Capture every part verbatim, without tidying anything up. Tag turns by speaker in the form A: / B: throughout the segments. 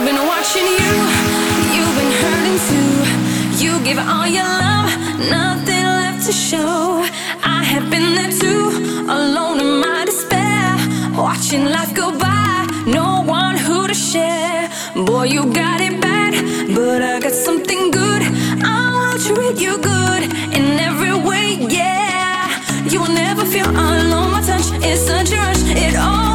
A: been watching you, you've been hurting too. You give all your love, nothing left to show. I have been there too, alone in my despair, watching life go by, no one who to share. Boy, you got it bad, but I got something good. I will treat you good in every way, yeah. You will never feel alone, my touch is such a rush, it all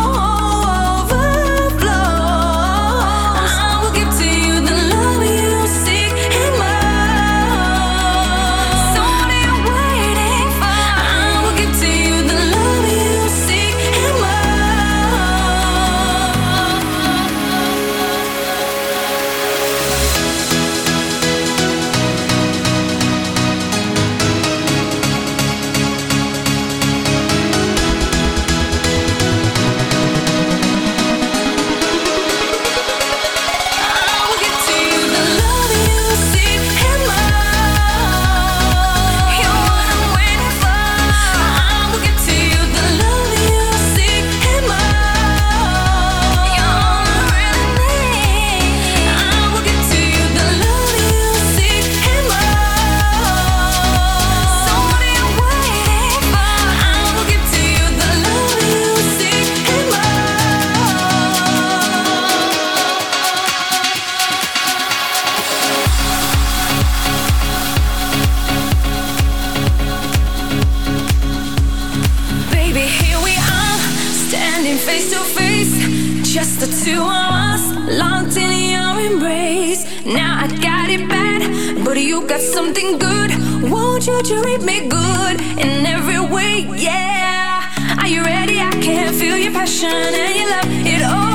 A: face to face, just the two of us, locked in your embrace. Now I got it bad, but you got something good. Won't you treat me good in every way, yeah. Are you ready? I can feel your passion and your love, it all